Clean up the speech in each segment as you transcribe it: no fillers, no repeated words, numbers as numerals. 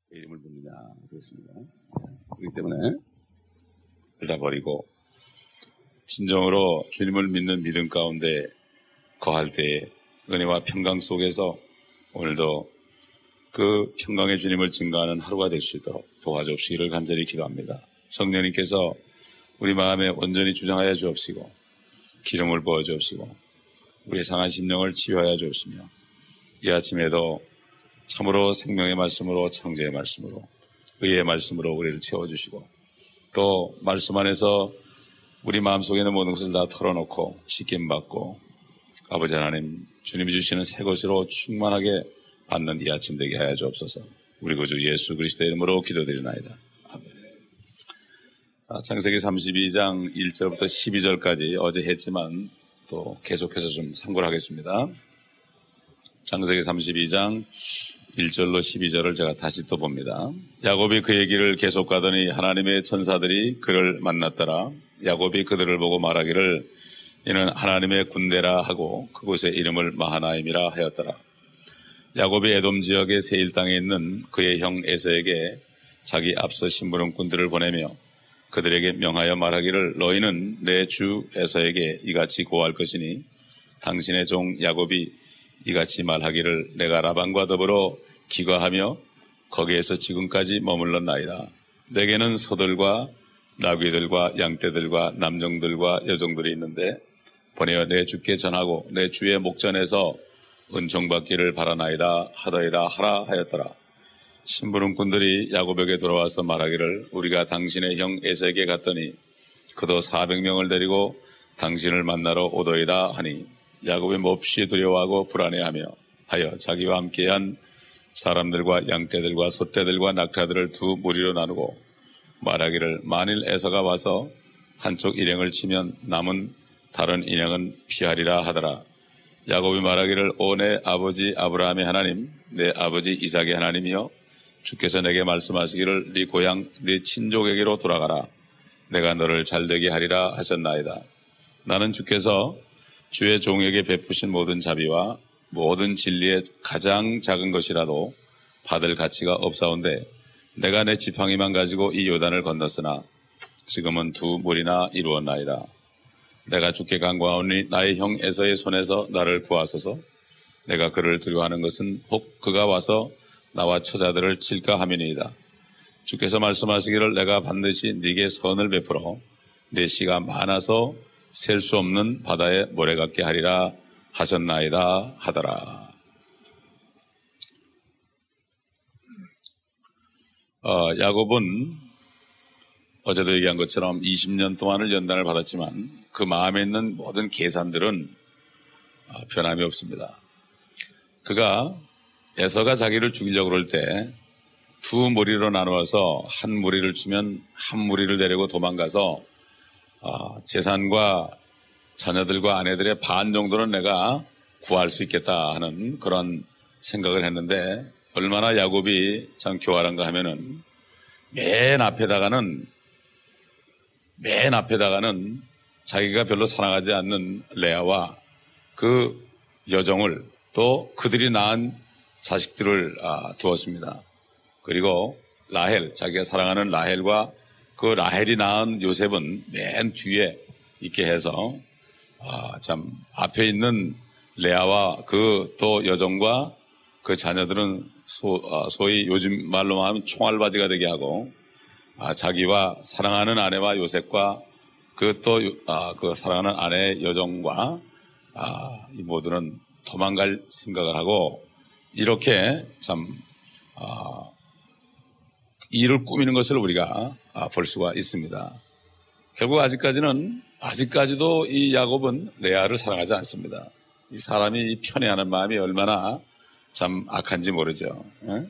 이름을 부르냐 그렇습니다. 그렇기 때문에 다 버리고 진정으로 주님을 믿는 믿음 가운데 거할 때에 은혜와 평강 속에서 오늘도 그 평강의 주님을 증거하는 하루가 될 수 있도록 도와주옵시기를 간절히 기도합니다. 성령님께서 우리 마음에 온전히 주장하여 주옵시고 기름을 부어 주옵시고 우리의 상한 심령을 치유하여 주옵시며 이 아침에도 참으로 생명의 말씀으로 창조의 말씀으로 의의 말씀으로 우리를 채워주시고 또 말씀 안에서 우리 마음속에 있는 모든 것을 다 털어놓고 씻김받고 아버지 하나님 주님이 주시는 새 것으로 충만하게 받는 이 아침 되게 하여 주옵소서. 우리 구주 예수 그리스도의 이름으로 기도드리나이다. 아멘. 창세기 32장 1절부터 12절까지 어제 했지만 또 계속해서 좀 참고를 하겠습니다. 창세기 32장 1절로 12절을 제가 다시 또 봅니다. 야곱이 그 얘기를 계속 가더니 하나님의 천사들이 그를 만났더라. 야곱이 그들을 보고 말하기를 이는 하나님의 군대라 하고 그곳의 이름을 마하나임이라 하였더라. 야곱이 에돔 지역의 세일 땅에 있는 그의 형 에서에게 자기 앞서 심부름꾼들을 보내며 그들에게 명하여 말하기를 너희는 내 주 에서에게 이같이 고할 것이니 당신의 종 야곱이 이같이 말하기를 내가 라반과 더불어 기거하며 거기에서 지금까지 머물렀나이다. 내게는 소들과 나귀들과 양떼들과 남정들과 여종들이 있는데 보내어 내 주께 전하고 내 주의 목전에서 은총받기를 바라나이다 하더이다 하라 하였더라. 심부름꾼들이 야곱에게 돌아와서 말하기를 우리가 당신의 형 에서에게 갔더니 그도 400명을 데리고 당신을 만나러 오더이다 하니 야곱이 몹시 두려워하고 불안해하며 하여 자기와 함께한 사람들과 양떼들과 소떼들과 낙타들을 두 무리로 나누고 말하기를 만일 에서가 와서 한쪽 일행을 치면 남은 다른 일행은 피하리라 하더라. 야곱이 말하기를 오 내 아버지 아브라함의 하나님 내 아버지 이삭의 하나님이여 주께서 내게 말씀하시기를 네 고향 네 친족에게로 돌아가라. 내가 너를 잘되게 하리라 하셨나이다. 나는 주께서 주의 종에게 베푸신 모든 자비와 모든 진리의 가장 작은 것이라도 받을 가치가 없사온데 내가 내 지팡이만 가지고 이 요단을 건넜으나 지금은 두 무리나 이루었나이다. 내가 주께 간구하오니 나의 형 에서의 손에서 나를 구하소서. 내가 그를 두려워하는 것은 혹 그가 와서 나와 처자들을 칠까 함이니이다. 주께서 말씀하시기를 내가 반드시 네게 선을 베풀어 네 씨가 많아서 셀 수 없는 바다에 모래 같게 하리라 하셨나이다 하더라. 야곱은 어제도 얘기한 것처럼 20년 동안을 연단을 받았지만 그 마음에 있는 모든 계산들은 변함이 없습니다. 그가 에서가 자기를 죽이려고 그럴 때 두 무리로 나누어서 한 무리를 주면 한 무리를 데리고 도망가서 재산과 자녀들과 아내들의 반 정도는 내가 구할 수 있겠다 하는 그런 생각을 했는데 얼마나 야곱이 참 교활한가 하면은 맨 앞에다가는 자기가 별로 사랑하지 않는 레아와 그 여종을 또 그들이 낳은 자식들을 두었습니다. 그리고 라헬, 자기가 사랑하는 라헬과 그 라헬이 낳은 요셉은 맨 뒤에 있게 해서 참 앞에 있는 레아와 그 또 여종과 그 자녀들은 소위 요즘 말로 하면 총알바지가 되게 하고 자기와 사랑하는 아내와 요셉과 그 또 그 사랑하는 아내의 여종과 이 모두는 도망갈 생각을 하고 이렇게 참 일을 꾸미는 것을 우리가 볼 수가 있습니다. 결국 아직까지도 이 야곱은 레아를 사랑하지 않습니다. 이 사람이 편애하는 마음이 얼마나 참 악한지 모르죠.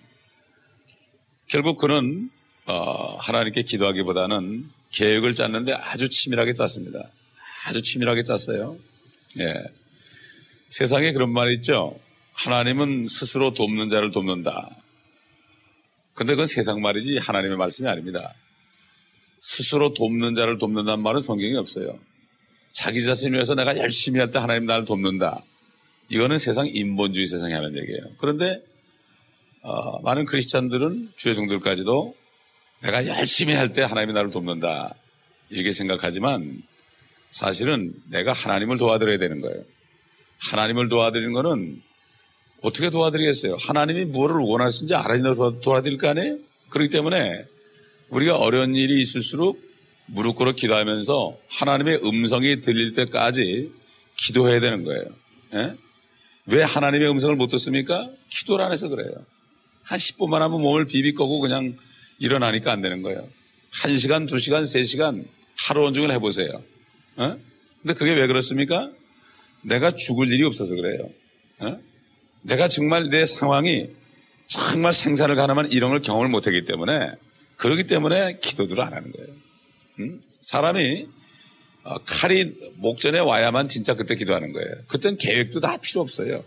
결국 그는 하나님께 기도하기보다는 계획을 짰는데 아주 치밀하게 짰습니다. 아주 치밀하게 짰어요. 예. 세상에 그런 말이 있죠. 하나님은 스스로 돕는 자를 돕는다. 근데 그건 세상 말이지 하나님의 말씀이 아닙니다. 스스로 돕는 자를 돕는다는 말은 성경에 없어요. 자기 자신을 위해서 내가 열심히 할 때 하나님 나를 돕는다. 이거는 세상 인본주의 세상에 하는 얘기예요. 그런데 많은 크리스찬들은 주의 종들까지도 내가 열심히 할 때 하나님이 나를 돕는다 이렇게 생각하지만 사실은 내가 하나님을 도와드려야 되는 거예요. 하나님을 도와드리는 거는 어떻게 도와드리겠어요? 하나님이 무엇을 원하시는지 알아야 도와드릴 거 아니에요? 그렇기 때문에 우리가 어려운 일이 있을수록 무릎 꿇어 기도하면서 하나님의 음성이 들릴 때까지 기도해야 되는 거예요. 예? 왜 하나님의 음성을 못 듣습니까? 기도를 안 해서 그래요. 한 10분만 하면 몸을 비비 끄고 그냥 일어나니까 안 되는 거예요. 1시간, 2시간, 3시간 하루 온종일 해보세요. 근데 그게 왜 그렇습니까? 내가 죽을 일이 없어서 그래요. 내가 정말 내 상황이 정말 생사를 가늠한 이런 걸 경험을 못하기 때문에 그렇기 때문에 기도들을 안 하는 거예요. 사람이 칼이 목전에 와야만 진짜 그때 기도하는 거예요. 그땐 계획도 다 필요 없어요.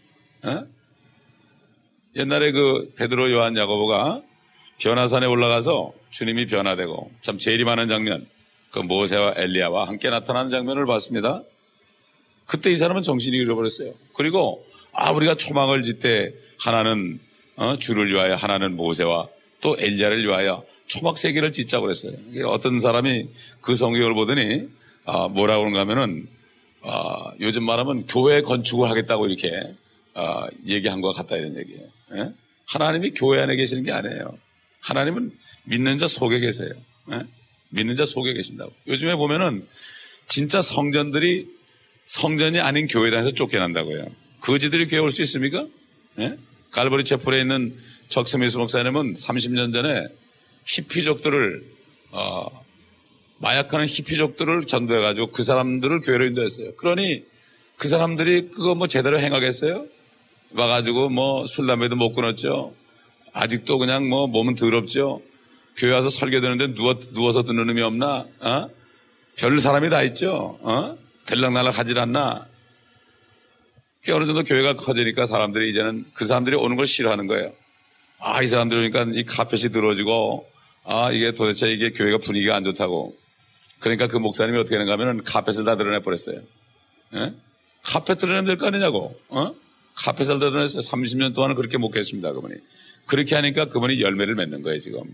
옛날에 그 베드로, 요한, 야고보가 변화산에 올라가서 주님이 변화되고 참 제일이 많은 장면, 그 모세와 엘리야와 함께 나타나는 장면을 봤습니다. 그때 이 사람은 정신이 잃어버렸어요. 그리고 우리가 초막을 짓때 하나는 주를 위하여, 하나는 모세와 또 엘리야를 위하여 초막 3개를 짓자고 그랬어요. 어떤 사람이 그 성경을 보더니 뭐라고 그런가 하면은 요즘 말하면 교회 건축을 하겠다고 이렇게 얘기한 것 같다 이런 얘기예요. 예? 하나님이 교회 안에 계시는 게 아니에요. 하나님은 믿는 자 속에 계세요. 예? 믿는 자 속에 계신다고. 요즘에 보면은 진짜 성전들이 성전이 아닌 교회 다녀서 쫓겨난다고요. 거지들이 교회 올 수 있습니까? 예? 갈보리 채플에 있는 적스미스 목사님은 30년 전에 히피족들을 마약하는 히피족들을 전도해가지고 그 사람들을 교회로 인도했어요. 그러니 그 사람들이 그거 뭐 제대로 행하겠어요? 와가지고 뭐 술, 담배도 못 끊었죠. 아직도 그냥 뭐 몸은 더럽죠. 교회 와서 설교 듣는데 누워서 듣는 의미 없나? 별 사람이 다 있죠. 들락날락 하질 않나? 어느 정도 교회가 커지니까 사람들이 이제는 그 사람들이 오는 걸 싫어하는 거예요. 이 사람들 오니까 이 카펫이 늘어지고 이게 도대체 이게 교회가 분위기가 안 좋다고. 그러니까 그 목사님이 어떻게 하는가 하면은 카펫을 다 드러내 버렸어요. 예? 카펫 드러내면 될 거 아니냐고. 카펫을 드러내서 30년 동안은 그렇게 목회했습니다. 그분이. 그렇게 하니까 그분이 열매를 맺는 거예요, 지금.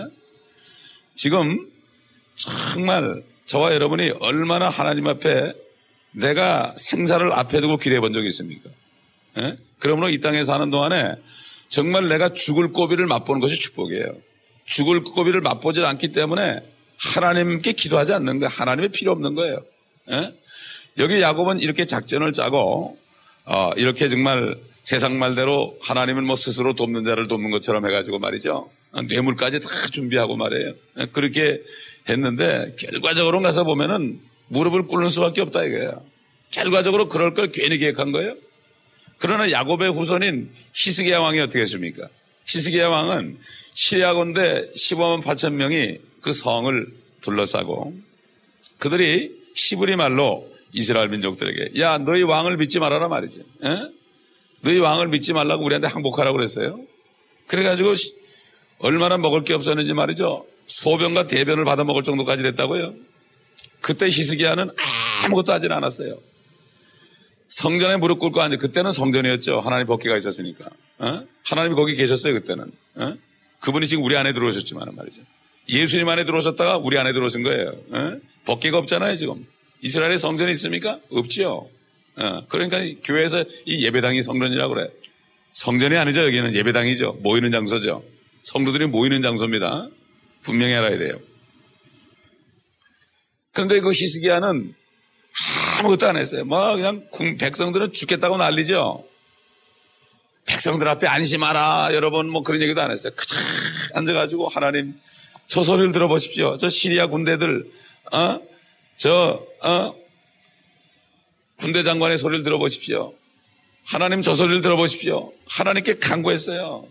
지금 정말 저와 여러분이 얼마나 하나님 앞에 내가 생사를 앞에 두고 기대해 본 적이 있습니까? 그러므로 이 땅에 사는 동안에 정말 내가 죽을 고비를 맛보는 것이 축복이에요. 죽을 고비를 맛보질 않기 때문에 하나님께 기도하지 않는 거예요. 하나님의 필요 없는 거예요. 여기 야곱은 이렇게 작전을 짜고 이렇게 정말 세상 말대로 하나님은 뭐 스스로 돕는 자를 돕는 것처럼 해가지고 말이죠. 뇌물까지 다 준비하고 말이에요. 그렇게 했는데 결과적으로 가서 보면은 무릎을 꿇는 수밖에 없다 이거예요. 결과적으로 그럴 걸 괜히 계획한 거예요. 그러나 야곱의 후손인 히스기야 왕이 어떻게 했습니까? 히스기야 왕은 시리아군대 15만 8천 명이 그 성을 둘러싸고 그들이 히브리 말로 이스라엘 민족들에게 야 너희 왕을 믿지 말아라 말이지. 너희 왕을 믿지 말라고 우리한테 항복하라고 그랬어요. 그래가지고 얼마나 먹을 게 없었는지 말이죠. 소변과 대변을 받아 먹을 정도까지 됐다고요. 그때 히스기야는 아무것도 하진 않았어요. 성전에 무릎 꿇고 앉아. 그때는 성전이었죠. 하나님 법궤가 있었으니까. 하나님이 거기 계셨어요. 그때는. 그분이 지금 우리 안에 들어오셨지만 말이죠. 예수님 안에 들어오셨다가 우리 안에 들어오신 거예요. 법궤가 없잖아요. 지금. 이스라엘에 성전이 있습니까? 없죠. 그러니까 교회에서 이 예배당이 성전이라고 그래. 성전이 아니죠. 여기는 예배당이죠. 모이는 장소죠. 성도들이 모이는 장소입니다. 분명히 알아야 돼요. 그런데 그 히스기야는 아무것도 안 했어요. 뭐 그냥 백성들은 죽겠다고 난리죠. 백성들 앞에 안심하라 여러분 뭐 그런 얘기도 안 했어요. 그저 앉아가지고 하나님 저 소리를 들어보십시오. 저 시리아 군대들 군대 장관의 소리를 들어보십시오. 하나님 저 소리를 들어보십시오. 하나님께 간구했어요.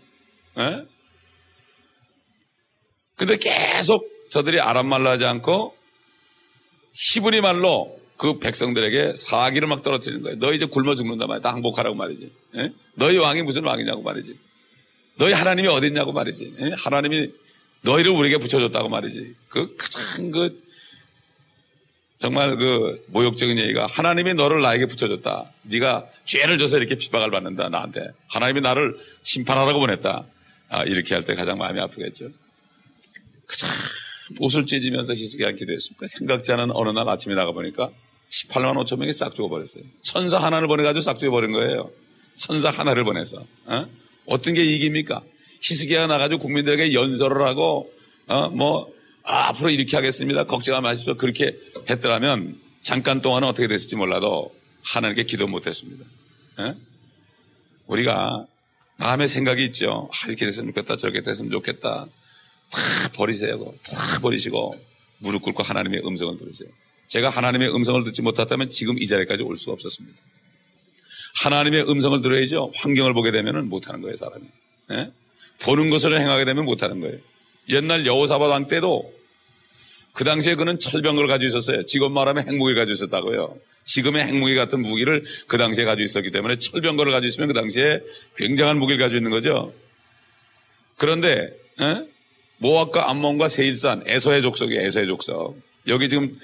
근데 계속 저들이 아람말로 하지 않고 히브리 말로 그 백성들에게 사기를 막 떨어뜨리는 거예요. 너희 이제 굶어 죽는다 말이야. 다 항복하라고 말이지. 너희 왕이 무슨 왕이냐고 말이지. 너희 하나님이 어디 있냐고 말이지. 하나님이 너희를 우리에게 붙여줬다고 말이지. 그 가장 정말 그 모욕적인 얘기가 하나님이 너를 나에게 붙여줬다. 네가 죄를 져서 이렇게 핍박을 받는다 나한테. 하나님이 나를 심판하라고 보냈다. 이렇게 할 때 가장 마음이 아프겠죠. 그저 옷을 찢으면서 히스기야가 기도했습니다. 생각지 않은 어느 날 아침에 나가보니까 18만 5천 명이 싹 죽어버렸어요. 천사 하나를 보내가지고 싹 죽여버린 거예요. 천사 하나를 보내서. 어떤 게 이깁니까? 히스기야가 나가지고 국민들에게 연설을 하고 앞으로 이렇게 하겠습니다. 걱정하지 마십시오. 그렇게 했더라면 잠깐 동안은 어떻게 됐을지 몰라도 하나님께 기도 못했습니다. 우리가 마음의 생각이 있죠. 이렇게 됐으면 좋겠다. 저렇게 됐으면 좋겠다. 다 버리세요. 다 버리시고 무릎 꿇고 하나님의 음성을 들으세요. 제가 하나님의 음성을 듣지 못했다면 지금 이 자리까지 올 수가 없었습니다. 하나님의 음성을 들어야죠. 환경을 보게 되면 못하는 거예요, 사람이. 보는 것을 행하게 되면 못하는 거예요. 옛날 여호사밧 왕 때도 그 당시에 그는 철병을 가지고 있었어요. 지금 말하면 핵무기를 가지고 있었다고요. 지금의 핵무기 같은 무기를 그 당시에 가지고 있었기 때문에 철병거를 가지고 있으면 그 당시에 굉장한 무기를 가지고 있는 거죠. 그런데 모압과 암몬과 세일산, 에서의 족속이에요. 에서의 족속. 여기 지금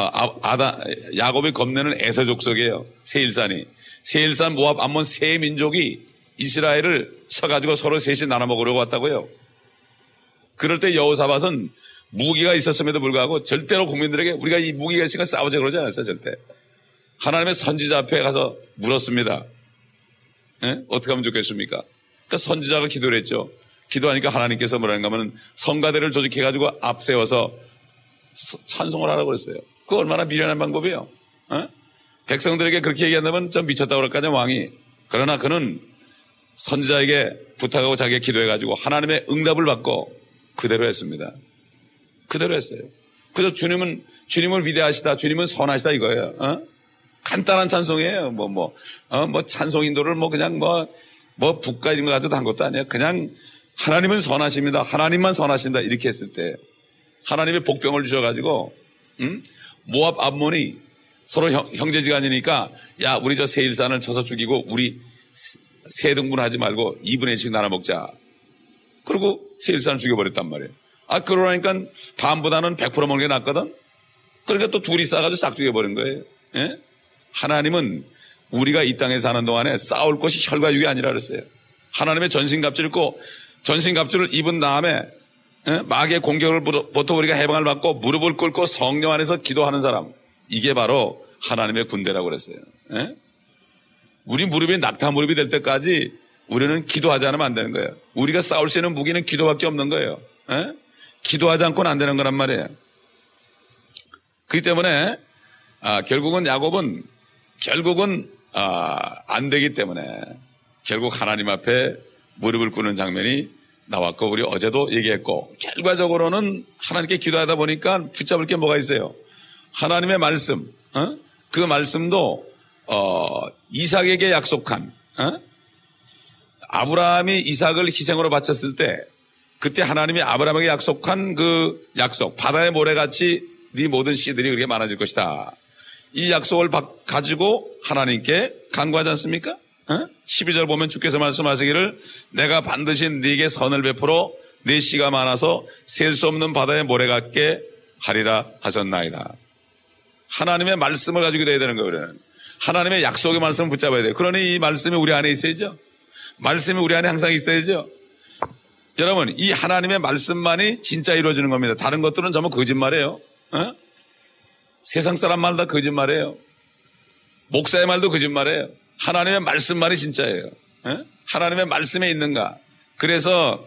야곱이 겁내는 에서 족속이에요. 세일산이. 세일산, 모압, 암몬 세 민족이 이스라엘을 쳐가지고 서로 셋이 나눠 먹으려고 왔다고요. 그럴 때 여호사밧은 무기가 있었음에도 불구하고 절대로 국민들에게 우리가 이 무기가 있으니까 싸우자 그러지 않았어요. 절대. 하나님의 선지자 앞에 가서 물었습니다. 어떻게 하면 좋겠습니까? 그러니까 선지자가 기도를 했죠. 기도하니까 하나님께서 뭐라는가 하면 성가대를 조직해가지고 앞세워서 찬송을 하라고 그랬어요. 그거 얼마나 미련한 방법이에요. 백성들에게 그렇게 얘기한다면 좀 미쳤다고 그럴까요, 왕이. 그러나 그는 선지자에게 부탁하고 자기가 기도해가지고 하나님의 응답을 받고 그대로 했습니다. 그대로 했어요. 그래서 주님은 위대하시다, 주님은 선하시다 이거예요. 간단한 찬송이에요. 찬송 인도를 그냥 북가 이런 거 가지고 한 것도 아니에요. 그냥 하나님은 선하십니다. 하나님만 선하신다. 이렇게 했을 때 하나님의 복병을 주셔가지고, 모압 암몬이 서로 형제지간이니까 야, 우리 저 세일산을 쳐서 죽이고 우리 세 등분 하지 말고 2분의 1씩 나눠 먹자. 그리고 세일산을 죽여버렸단 말이에요. 그러니까 반보다는 100% 먹는 게 낫거든? 그러니까 또 둘이 싸가지고 싹 죽여버린 거예요. 예? 하나님은 우리가 이 땅에 사는 동안에 싸울 것이 혈과 육이 아니라 그랬어요. 하나님의 전신갑주를 입은 다음에 마귀의 공격을 보통 우리가 해방을 받고 무릎을 꿇고 성령 안에서 기도하는 사람, 이게 바로 하나님의 군대라고 그랬어요. 예? 우리 무릎이 낙타 무릎이 될 때까지 우리는 기도하지 않으면 안 되는 거예요. 우리가 싸울 수 있는 무기는 기도밖에 없는 거예요. 예? 기도하지 않고는 안 되는 거란 말이에요. 그렇기 때문에 결국은 야곱은 안 되기 때문에 결국 하나님 앞에 무릎을 꿇는 장면이 나왔고, 우리 어제도 얘기했고, 결과적으로는 하나님께 기도하다 보니까 붙잡을 게 뭐가 있어요? 하나님의 말씀, 그 말씀도 이삭에게 약속한, 아브라함이 이삭을 희생으로 바쳤을 때 그때 하나님이 아브라함에게 약속한 그 약속, 바다의 모래같이 네 모든 씨들이 그렇게 많아질 것이다. 이 약속을 가지고 하나님께 간구하지 않습니까? 12절 보면 주께서 말씀하시기를 내가 반드시 네게 선을 베풀어 네 씨가 많아서 셀 수 없는 바다의 모래 같게 하리라 하셨나이다. 하나님의 말씀을 가지고 돼야 되는 거예요. 우리는 하나님의 약속의 말씀을 붙잡아야 돼요. 그러니 이 말씀이 우리 안에 있어야죠. 말씀이 우리 안에 항상 있어야죠. 여러분, 이 하나님의 말씀만이 진짜 이루어지는 겁니다. 다른 것들은 전부 거짓말이에요. 세상 사람 말 다 거짓말이에요. 목사의 말도 거짓말이에요. 하나님의 말씀만이 진짜예요. 하나님의 말씀에 있는가. 그래서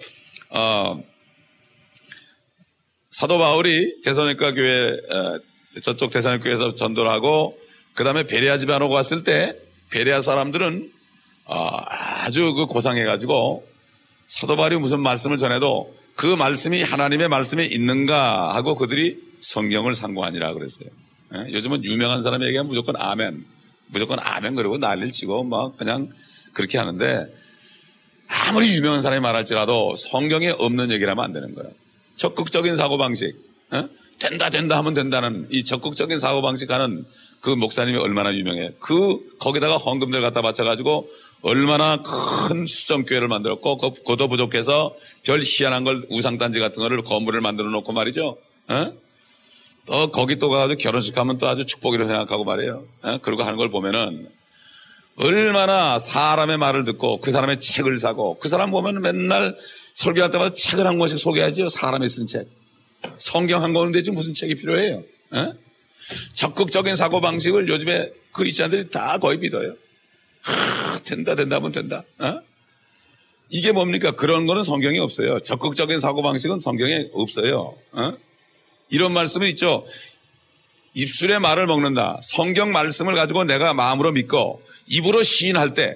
사도 바울이 데살로니가 교회 저쪽 데살로니가 교회에서 전도를 하고 그 다음에 베레아 지방으로 갔을 때 베레아 사람들은 아주 고상해가지고 사도 바울이 무슨 말씀을 전해도 그 말씀이 하나님의 말씀에 있는가 하고 그들이 성경을 상고하니라 그랬어요. 요즘은 유명한 사람이 얘기하면 무조건 아멘 그러고 난리를 치고 그냥 그렇게 하는데, 아무리 유명한 사람이 말할지라도 성경에 없는 얘기를 하면 안 되는 거예요. 적극적인 사고방식, 된다 하면 된다는 이 적극적인 사고방식 하는 그 목사님이 얼마나 유명해. 거기다가 헌금들 갖다 바쳐가지고 얼마나 큰 수정교회를 만들었고, 그것도 부족해서 별 희한한 걸 우상단지 같은 거를 건물을 만들어 놓고 말이죠. 또 거기 또 가가지고 결혼식 하면 또 아주 축복이라고 생각하고 말이에요. 그러고 하는 걸 보면은 얼마나 사람의 말을 듣고 그 사람의 책을 사고 그 사람 보면 맨날 설교할 때마다 책을 한 권씩 소개하죠. 사람이 쓴 책. 성경 한 권은 되지 무슨 책이 필요해요. 적극적인 사고방식을 요즘에 그리스도인들이 다 거의 믿어요. 된다 하면 된다. 이게 뭡니까? 그런 거는 성경에 없어요. 적극적인 사고방식은 성경에 없어요. 이런 말씀은 있죠. 입술의 말을 먹는다. 성경 말씀을 가지고 내가 마음으로 믿고 입으로 시인할 때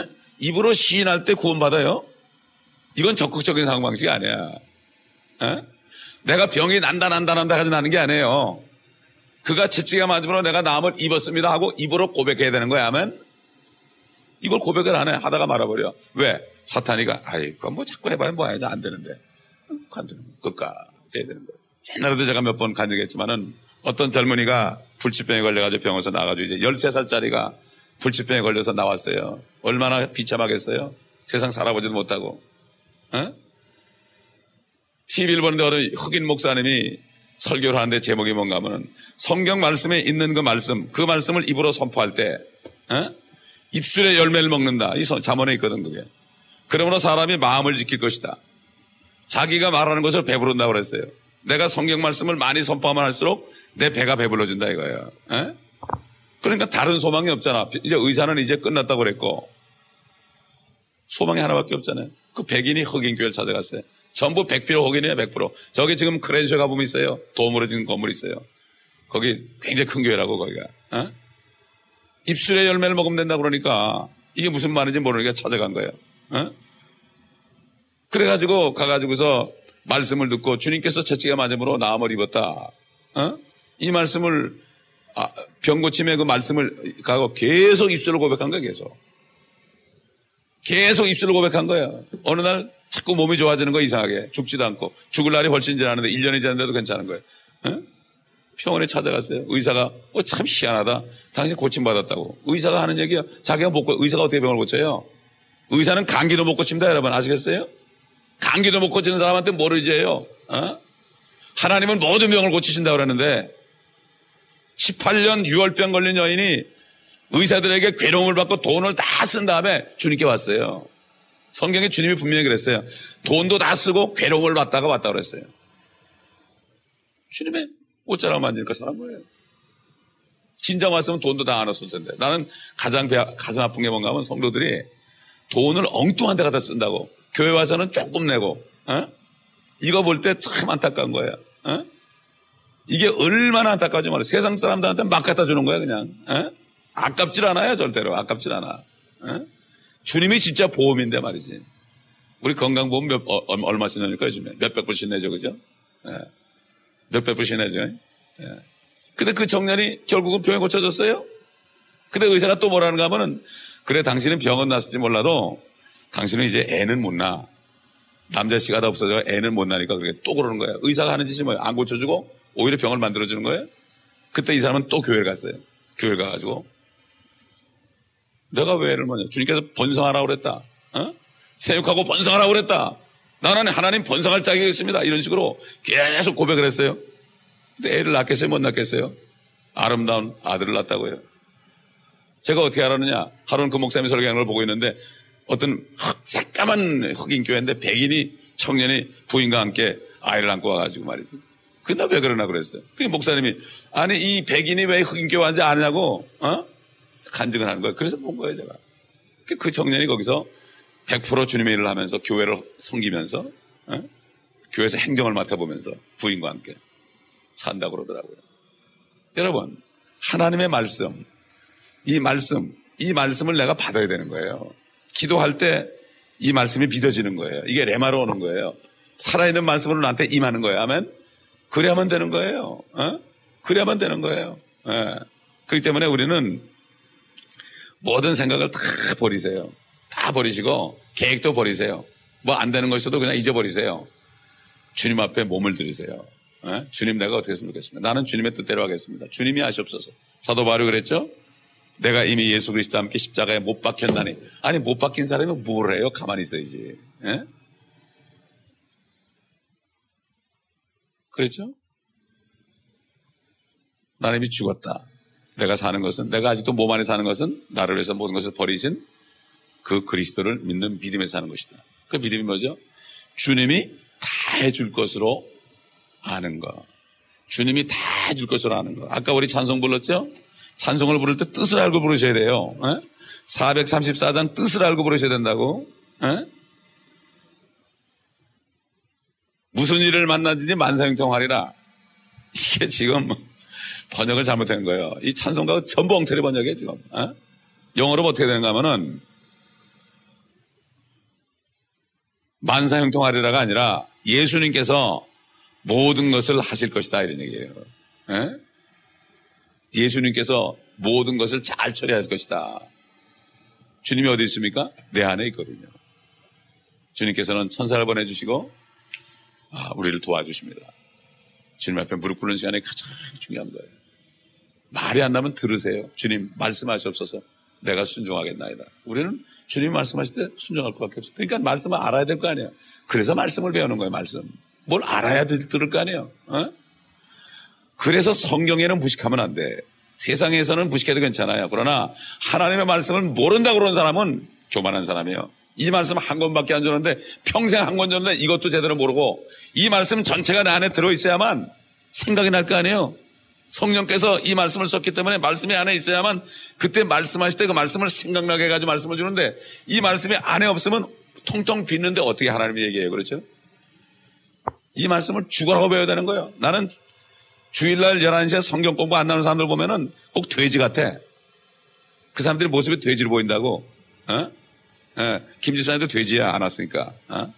구원받아요. 이건 적극적인 사고방식이 아니야. 내가 병이 난다 하지 나는 게 아니에요. 그가 채찍에 맞으므로 내가 나음을 입었습니다 하고 입으로 고백해야 되는 거야. 아멘. 이걸 고백을 안 해. 하다가 말아버려. 왜? 사탄이가 그건 뭐 자꾸 해봐야 뭐야지 안 되는데. 간증 끝까지 해야 되는 거예요. 옛날에도 제가 몇 번 간증했지만은 어떤 젊은이가 불치병에 걸려가지고 병원에서 나가지고 이제 13살짜리가 불치병에 걸려서 나왔어요. 얼마나 비참하겠어요. 세상 살아보지도 못하고. TV를 보는데 어느 흑인 목사님이 설교를 하는데 제목이 뭔가 하면은 성경 말씀에 있는 그 말씀을 입으로 선포할 때 입술의 열매를 먹는다. 이 잠언에 있거든 그게. 그러므로 사람이 마음을 지킬 것이다. 자기가 말하는 것을 배부른다고 그랬어요. 내가 성경 말씀을 많이 선포하면 할수록 내 배가 배불러진다 이거예요. 그러니까 다른 소망이 없잖아. 이제 의사는 이제 끝났다고 그랬고 소망이 하나밖에 없잖아요. 그 백인이 흑인 교회를 찾아갔어요. 전부 100% 흑인이에요. 100%. 저기 지금 크랜쇼 가보면 있어요. 도움으로 지은 건물 있어요. 거기 굉장히 큰 교회라고 거기가. 입술의 열매를 먹으면 된다 그러니까 이게 무슨 말인지 모르니까 찾아간 거예요. 그래가지고 가가지고서 말씀을 듣고 주님께서 채찍에 맞음으로 나음을 입었다. 이 말씀을 병 고침의 그 말씀을 가고 계속 입술로 고백한 거예요. 계속 입술로 고백한 거예요. 어느 날 자꾸 몸이 좋아지는 거 이상하게 죽지도 않고 죽을 날이 훨씬 지났는데 1년이 지났는데도 괜찮은 거예요. 병원에 찾아갔어요. 의사가 참 희한하다. 당신 고침받았다고. 의사가 하는 얘기야. 자기가 못 고 의사가 어떻게 병을 고쳐요? 의사는 감기도 못 고칩니다. 여러분 아시겠어요? 감기도 못 고치는 사람한테 뭘 의지해요? 하나님은 모든 병을 고치신다고 그러는데 18년 유월병 걸린 여인이 의사들에게 괴로움을 받고 돈을 다 쓴 다음에 주님께 왔어요. 성경에 주님이 분명히 그랬어요. 돈도 다 쓰고 괴로움을 받다가 왔다고 그랬어요. 주님의 옷자락 만지니까 사는 거예요. 진작 왔으면 돈도 다 안 왔을 텐데. 나는 가장 가슴 아픈 게 뭔가 하면 성도들이 돈을 엉뚱한 데 갖다 쓴다고. 교회 와서는 조금 내고 이거 볼 때 참 안타까운 거예요. 이게 얼마나 안타까운지 말이에요. 세상 사람들한테 막 갖다 주는 거야 그냥. 아깝질 않아요. 절대로 아깝질 않아. 주님이 진짜 보험인데 말이지. 우리 건강보험 얼마씩 내니까 요즘에 몇백 불씩 내죠. 그죠? 몇백 불씩 내죠. 근데 그 청년이 결국은 병에 고쳐졌어요. 근데 의사가 또 뭐라는가 하면은 그래 당신은 병은 났을지 몰라도 당신은 이제 애는 못 낳아. 남자씨가 다 없어져 애는 못 나니까 그렇게 또 그러는 거예요. 의사가 하는 짓이 뭐예요? 안 고쳐주고 오히려 병을 만들어주는 거예요. 그때 이 사람은 또 교회를 갔어요. 교회 가가지고 내가 왜 애를 못 낳냐. 주님께서 번성하라고 그랬다. 세육하고 번성하라고 그랬다. 나는 하나님 번성할 자격이 있습니다. 이런 식으로 계속 고백을 했어요. 근데 애를 낳겠어요? 못 낳겠어요? 아름다운 아들을 낳았다고요. 제가 어떻게 알았느냐. 하루는 그 목사님이 설교하는 걸 보고 있는데 어떤 새까만 흑인 교회인데 백인이 청년이 부인과 함께 아이를 안고 와가지고 말이지. 근데 왜 그러나 그랬어요. 그 목사님이 아니 이 백인이 왜 흑인 교회 왔는지 아느냐고 간증을 하는 거예요. 그래서 본 거예요 제가. 그 청년이 거기서 100% 주님의 일을 하면서 교회를 섬기면서 교회에서 행정을 맡아보면서 부인과 함께 산다고 그러더라고요. 여러분 하나님의 말씀 이 말씀을 내가 받아야 되는 거예요. 기도할 때 이 말씀이 믿어지는 거예요. 이게 레마로 오는 거예요. 살아있는 말씀으로 나한테 임하는 거예요. 아멘. 그래야만 되는 거예요. 그래야만 되는 거예요. 그렇기 때문에 우리는 모든 생각을 다 버리세요. 다 버리시고 계획도 버리세요. 뭐 안 되는 것이어도 그냥 잊어버리세요. 주님 앞에 몸을 들이세요. 주님 내가 어떻게 했으면 좋겠습니다. 나는 주님의 뜻대로 하겠습니다. 주님이 하시옵소서. 사도 바울이 그랬죠. 내가 이미 예수 그리스도와 함께 십자가에 못 박혔나니. 아니 못 박힌 사람이 뭘 해요? 가만히 있어야지. 그렇죠? 나는 이미 죽었다. 내가 사는 것은, 내가 아직도 몸 안에 사는 것은 나를 위해서 모든 것을 버리신 그 그리스도를 믿는 믿음에 사는 것이다. 그 믿음이 뭐죠? 주님이 다 해줄 것으로 아는 거. 주님이 다 해줄 것으로 아는 거. 아까 우리 찬송 불렀죠? 찬송을 부를 때 뜻을 알고 부르셔야 돼요. 434장 뜻을 알고 부르셔야 된다고. 무슨 일을 만나든지 만사형통하리라. 이게 지금 번역을 잘못한 거예요. 이 찬송가가 전부 엉터리 번역이에요, 지금. 영어로 어떻게 되는가 하면은 만사형통하리라가 아니라 예수님께서 모든 것을 하실 것이다, 이런 얘기예요. 예수님께서 모든 것을 잘 처리할 것이다. 주님이 어디 있습니까? 내 안에 있거든요. 주님께서는 천사를 보내주시고 우리를 도와주십니다. 주님 앞에 무릎 꿇는 시간이 가장 중요한 거예요. 말이 안 나면 들으세요. 주님 말씀하시옵소서. 내가 순종하겠나이다. 우리는 주님 말씀하실 때 순종할 것밖에 없어요. 그러니까 말씀을 알아야 될 거 아니에요. 그래서 말씀을 배우는 거예요. 말씀. 뭘 알아야 들을 거 아니에요. 그래서 성경에는 무식하면 안 돼. 세상에서는 무식해도 괜찮아요. 그러나 하나님의 말씀을 모른다고 그러는 사람은 교만한 사람이에요. 이 말씀 한 권밖에 안 주는데 평생 한 권 줬는데 이것도 제대로 모르고 이 말씀 전체가 내 안에 들어있어야만 생각이 날 거 아니에요. 성령께서 이 말씀을 썼기 때문에 말씀이 안에 있어야만 그때 말씀하실 때 그 말씀을 생각나게 해가지고 말씀을 주는데 이 말씀이 안에 없으면 통통 비는데 어떻게 하나님이 얘기해요. 그렇죠? 이 말씀을 죽어라고 배워야 되는 거예요. 나는 주일날 11시에 성경 공부 안 나오는 사람들 보면은 꼭 돼지 같아. 그 사람들이 모습이 돼지로 보인다고. 김지사님도 돼지야. 안 왔으니까.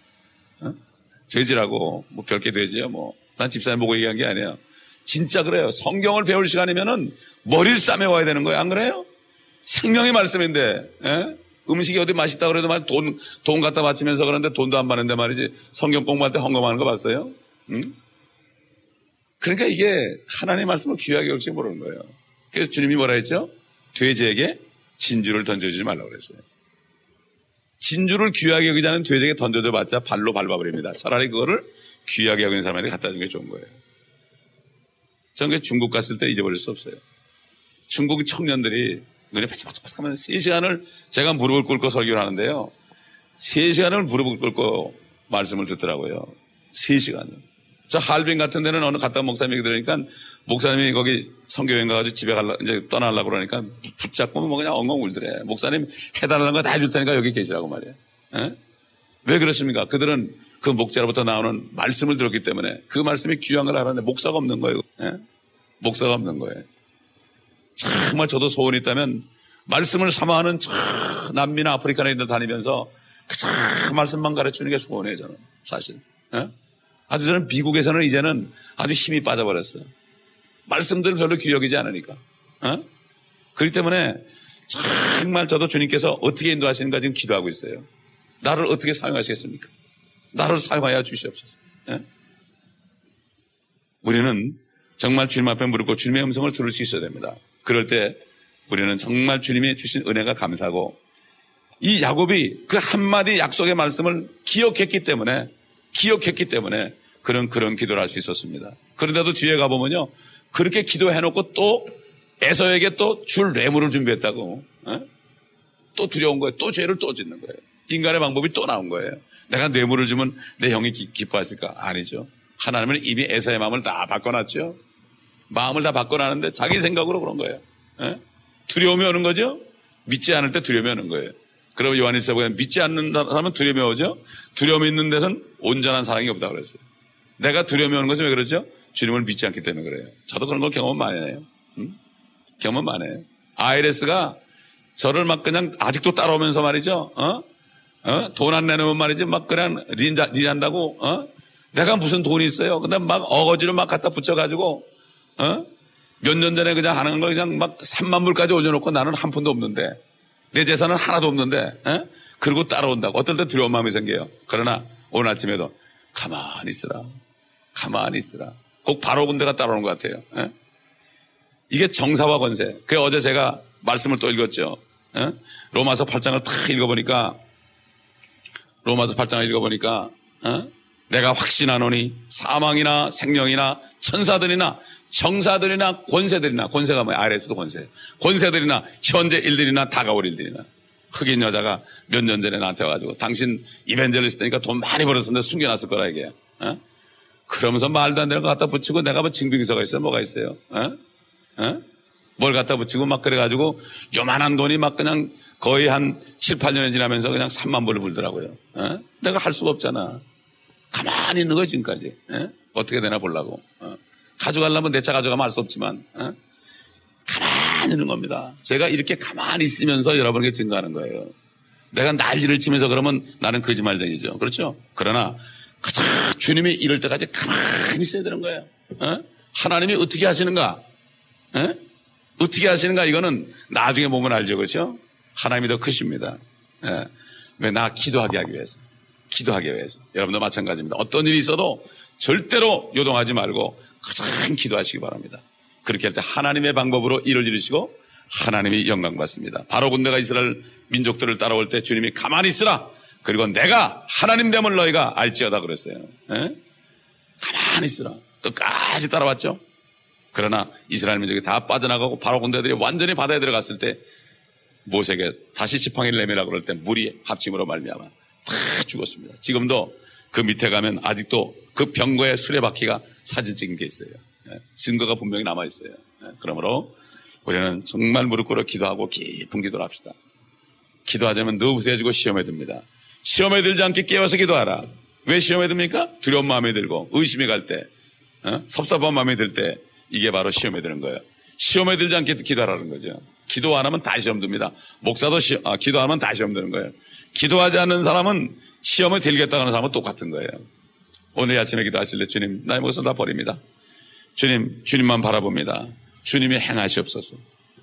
돼지라고. 뭐 별게 돼지야. 뭐. 난 집사님 보고 얘기한 게 아니에요. 진짜 그래요. 성경을 배울 시간이면은 머리를 싸매 와야 되는 거예요. 안 그래요? 생명의 말씀인데. 음식이 어디 맛있다 그래도 말 돈 갖다 바치면서 그러는데 돈도 안 받는데 말이지. 성경 공부할 때 헌금하는 거 봤어요? 응? 그러니까 이게 하나님의 말씀을 귀하게 여기지 모르는 거예요. 그래서 주님이 뭐라 했죠? 돼지에게 진주를 던져주지 말라고 그랬어요. 진주를 귀하게 여기지 않은 돼지에게 던져줘봤자 발로 밟아버립니다. 차라리 그거를 귀하게 여기는 사람한테 갖다 주는 게 좋은 거예요. 저는 중국 갔을 때 잊어버릴 수 없어요. 중국 청년들이 눈이 바짝바짝 하면 3시간을 제가 무릎을 꿇고 설교를 하는데요. 3시간을 무릎을 꿇고 말씀을 듣더라고요. 3시간을. 저 할빈 같은 데는 어느 갔다 온 목사님이 들으니까 목사님이 거기 선교여행 가가지고 집에 이제 떠나려고 그러니까 붙잡고 뭐 그냥 엉엉 울더래. 목사님 해달라는 거 다 해줄 테니까 여기 계시라고 말이에요. 왜 그렇습니까? 그들은 그 목자로부터 나오는 말씀을 들었기 때문에 그 말씀이 귀한 걸 알았는데 목사가 없는 거예요. 목사가 없는 거예요. 정말 저도 소원이 있다면 말씀을 사모하는 남미나 아프리카나 이런 데 다니면서 그 말씀만 가르치는 게 소원이에요. 저는 사실. 아주 저는 미국에서는 이제는 아주 힘이 빠져버렸어요. 말씀들 별로 귀여기지 않으니까. 그렇기 때문에 정말 저도 주님께서 어떻게 인도하시는가 지금 기도하고 있어요. 나를 어떻게 사용하시겠습니까? 나를 사용하여 주시옵소서. 우리는 정말 주님 앞에 무릎 꿇고 주님의 음성을 들을 수 있어야 됩니다. 그럴 때 우리는 정말 주님이 주신 은혜가 감사하고 이 야곱이 그 한마디 약속의 말씀을 기억했기 때문에 그런 기도를 할 수 있었습니다. 그런데도 뒤에 가보면요. 그렇게 기도해놓고 또 에서에게 또 줄 뇌물을 준비했다고. 또 두려운 거예요. 또 죄를 또 짓는 거예요. 인간의 방법이 또 나온 거예요. 내가 뇌물을 주면 내 형이 기뻐하실까? 아니죠. 하나님은 이미 에서의 마음을 다 바꿔놨죠. 마음을 다 바꿔놨는데 자기 생각으로 그런 거예요. 두려움이 오는 거죠. 믿지 않을 때 두려움이 오는 거예요. 그럼 요한일서 보면 믿지 않는 사람은 두려움이 오죠. 두려움이 있는 데서는 온전한 사랑이 없다고 그랬어요. 내가 두려움이 오는 것은 왜 그러죠? 주님을 믿지 않기 때문에 그래요. 저도 그런 걸 경험 많이 해요. 경험 많이 해요. IRS가 저를 막 그냥 아직도 따라오면서 말이죠. 돈 안 내놓으면 말이지 막 그냥 리한다고. 내가 무슨 돈이 있어요. 근데 막 어거지로 막 갖다 붙여가지고 몇 년 전에 그냥 하는 걸 그냥 막 3만 불까지 올려놓고 나는 한 푼도 없는데 내 재산은 하나도 없는데 그리고 따라온다고. 어떨 때 두려운 마음이 생겨요. 그러나 오늘 아침에도 가만히 있으라. 꼭 바로 군대가 따라오는 것 같아요. 이게 정사와 권세. 그래 어제 제가 말씀을 또 읽었죠. 로마서 8장을 탁 읽어보니까 내가 확신하노니 사망이나 생명이나 천사들이나 형사들이나 권세들이나, 권세가 뭐야? 아래에서도 권세. 권세들이나 현재 일들이나 다가올 일들이나. 흑인 여자가 몇 년 전에 나한테 와가지고 당신 이벤젤리스트니까 돈 많이 벌었었는데 숨겨놨을 거라 이게. 어? 그러면서 말도 안 되는 거 갖다 붙이고 내가 뭐 증빙서가 있어요? 뭐가 있어요? 뭘 갖다 붙이고 막 그래가지고 요만한 돈이 막 그냥 거의 한 7, 8년이 지나면서 그냥 3만 불을 불더라고요. 내가 할 수가 없잖아. 가만히 있는 거야 지금까지. 어떻게 되나 보려고. 가져가려면 내 차 가져가면 알 수 없지만 가만히 있는 겁니다. 제가 이렇게 가만히 있으면서 여러분에게 증거하는 거예요. 내가 난리를 치면서 그러면 나는 거짓말쟁이죠. 그렇죠? 그러나 가장 주님이 이럴 때까지 가만히 있어야 되는 거예요. 하나님이 어떻게 하시는가? 어떻게 하시는가? 이거는 나중에 보면 알죠. 그렇죠? 하나님이 더 크십니다. 왜? 나 기도하게 하기 위해서. 기도하기 위해서. 여러분도 마찬가지입니다. 어떤 일이 있어도 절대로 요동하지 말고 가장 기도하시기 바랍니다. 그렇게 할 때 하나님의 방법으로 일을 이루시고 하나님이 영광 받습니다. 바로 군대가 이스라엘 민족들을 따라올 때 주님이 가만히 있으라. 그리고 내가 하나님 됨을 너희가 알지어다 그랬어요. 가만히 있으라. 끝까지 따라왔죠. 그러나 이스라엘 민족이 다 빠져나가고 바로 군대들이 완전히 바다에 들어갔을 때 모세에게 다시 지팡이를 내밀라 그럴 때 물이 합침으로 말미암아 다 죽었습니다. 지금도 그 밑에 가면 아직도 그 병거의 수레바퀴가 사진 찍은 게 있어요. 증거가 분명히 남아있어요. 그러므로 우리는 정말 무릎 꿇어 기도하고 깊은 기도를 합시다. 기도하자면 너 우세해지고 시험에 듭니다. 시험에 들지 않게 깨워서 기도하라. 왜 시험에 듭니까? 두려운 마음이 들고 의심이 갈 때, 섭섭한 마음이 들 때 이게 바로 시험에 드는 거예요. 시험에 들지 않게 기도하라는 거죠. 기도 안 하면 다 시험 듭니다. 목사도 기도 안 하면 다 시험 드는 거예요. 기도하지 않는 사람은 시험에 들겠다고 하는 사람은 똑같은 거예요. 오늘 아침에 기도하실 때 주님 나의 목숨 다 버립니다. 주님만 바라봅니다. 주님이 행하시옵소서.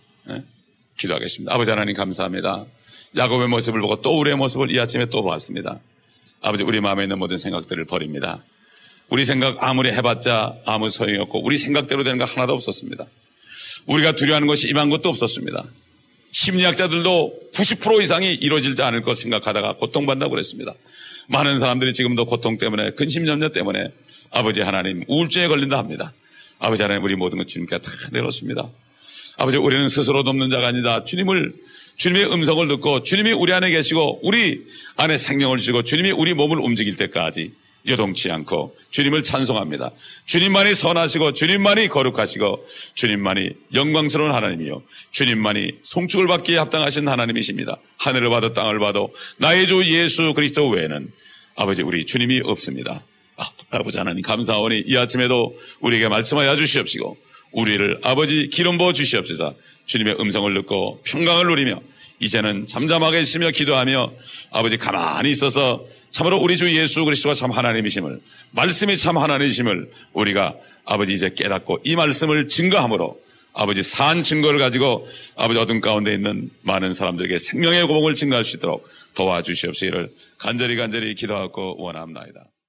기도하겠습니다. 아버지 하나님 감사합니다. 야곱의 모습을 보고 또 우리의 모습을 이 아침에 또 보았습니다. 아버지 우리 마음에 있는 모든 생각들을 버립니다. 우리 생각 아무리 해봤자 아무 소용이 없고 우리 생각대로 되는 거 하나도 없었습니다. 우리가 두려워하는 것이 임한 것도 없었습니다. 심리학자들도 90% 이상이 이루어지지 않을 것 생각하다가 고통받는다고 그랬습니다. 많은 사람들이 지금도 고통 때문에 근심염려 때문에 아버지 하나님 우울증에 걸린다 합니다. 아버지 하나님 우리 모든 것 주님께 다 내놓습니다. 아버지 우리는 스스로 돕는 자가 아니다. 주님의 음성을 듣고 주님이 우리 안에 계시고 우리 안에 생명을 주시고 주님이 우리 몸을 움직일 때까지 여동치 않고 주님을 찬송합니다. 주님만이 선하시고 주님만이 거룩하시고 주님만이 영광스러운 하나님이요 주님만이 송축을 받기에 합당하신 하나님이십니다. 하늘을 봐도 땅을 봐도 나의 주 예수 그리스도 외에는 아버지 우리 주님이 없습니다. 아버지 하나님 감사하오니 이 아침에도 우리에게 말씀하여 주시옵시고 우리를 아버지 기름 부어 주시옵소서. 주님의 음성을 듣고 평강을 누리며 이제는 잠잠하게 있으며 기도하며 아버지 가만히 있어서 참으로 우리 주 예수 그리스도가 참 하나님이심을 말씀이 참 하나님이심을 우리가 아버지 이제 깨닫고 이 말씀을 증거함으로 아버지 산 증거를 가지고 아버지 어둠 가운데 있는 많은 사람들에게 생명의 고복을 증거할 수 있도록 도와주시옵시기를 간절히 기도하고 원합니다.